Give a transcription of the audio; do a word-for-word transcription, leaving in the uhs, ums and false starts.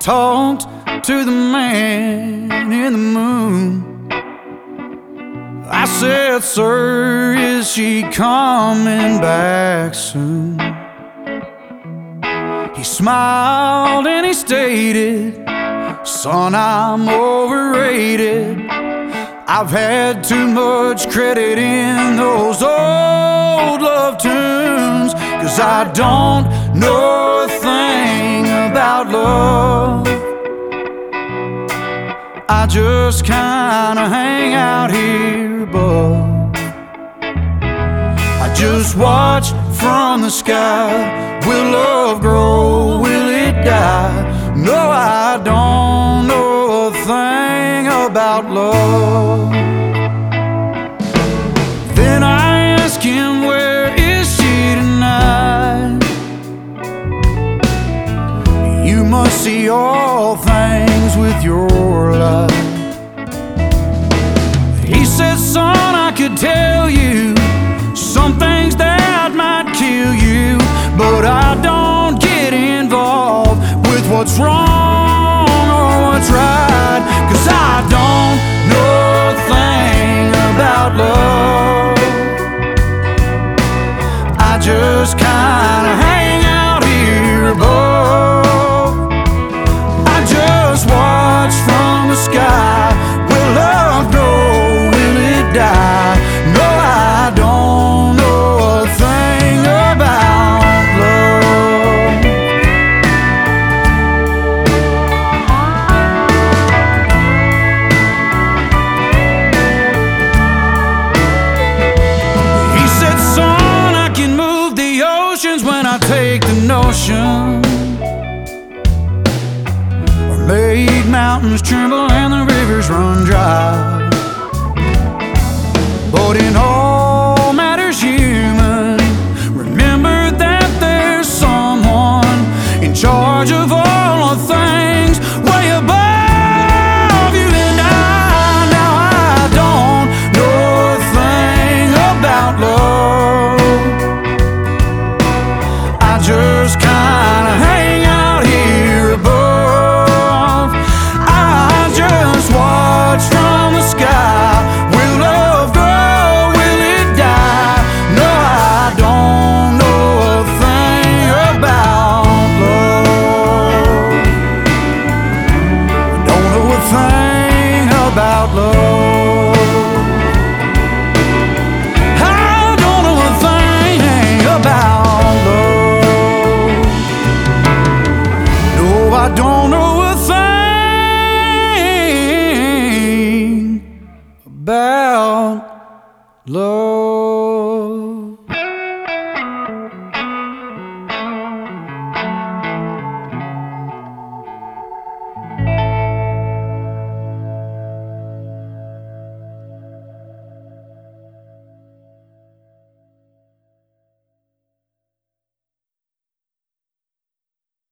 talked to the man in the moon. I said, sir, is she coming back soon? He smiled and he stated, son, I'm overrated. I've had too much credit in those old love tunes, 'cause I don't know a thing about love. I just kinda hang out here above. I just watch from the sky. Will love grow? Will it die? No, I don't know a thing about love. Then I ask him, where is she tonight? You must see all things with your light. He said, son, I could tell you some things that might kill you, but I don't get involved with what's wrong or what's right, 'cause I don't know a thing about love. I just kinda hang out here above. I just watch from the sky. Will love go? Will it die? No, I don't know a thing about love. He said, son, I can move the oceans when I take the notion, or make mountains tremble and the rivers run dry. But in all matters human, remember that there's someone in charge of all the things way above you and I. Now I don't know a thing about love. I just kinda hang out here above. I just watch from the sky. Will love grow? Will it die? No, I don't know a thing about love. I don't know a thing about love. I don't know a thing about love. No, I don't know a thing about love.